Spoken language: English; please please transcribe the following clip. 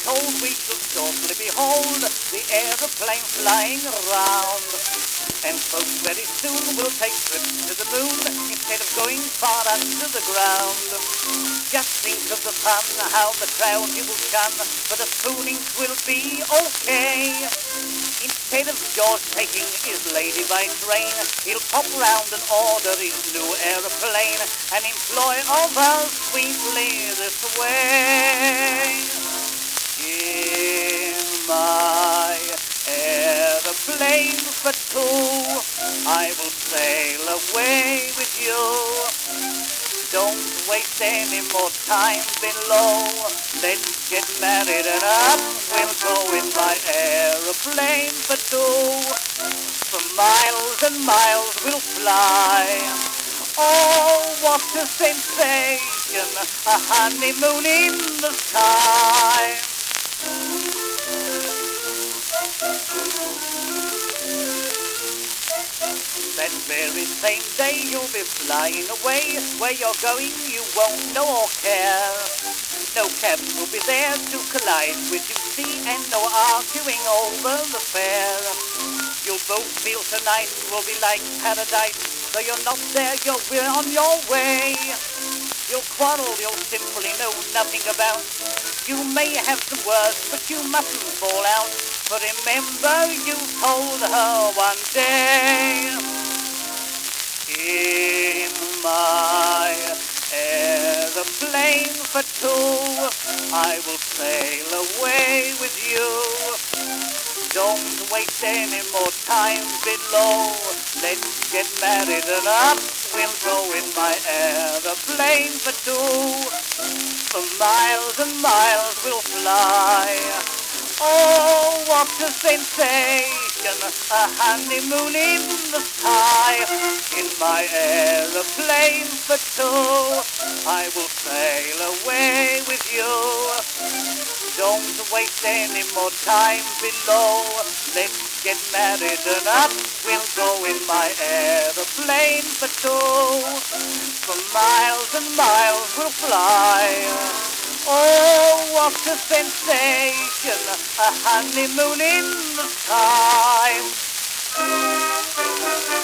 told, we shall shortly behold the aeroplane flying around. And folks very soon will take trips to the moon instead of going far under the ground. Just think of the fun, how the crowd you will shun, but the spooning will be okay. Instead of George taking his lady by train, he'll pop round and order his new aeroplane and employ all those sweetly this way. In my aeroplane for two, I will sail away with you. Don't waste any more time below. Let's get married and up we'll go in my aeroplane for two. For miles and miles we'll fly. Oh, what a sensation, a honeymoon in the sky. That very same day you'll be flying away. Where you're going you won't know or care. No cabin will be there to collide with you, see, and no arguing over the fare. You'll both feel tonight will be like paradise. Though you're not there, we're on your way. You'll quarrel, you'll simply know nothing about. You may have some words, but you mustn't fall out. For remember, you told her one day, in my aeroplane for two, I will sail away with you. Don't waste any more time below. Let's get married and up we'll go in my aeroplane for two. For miles and miles we'll fly. Oh, what a sensation, a honeymoon in the sky. In my aeroplane for two, I will sail away with you. Don't waste any more time below. Let's get married and up we'll go in my aeroplane for two. For miles and miles we'll fly. Oh, what a sensation, a honeymoon in the sky.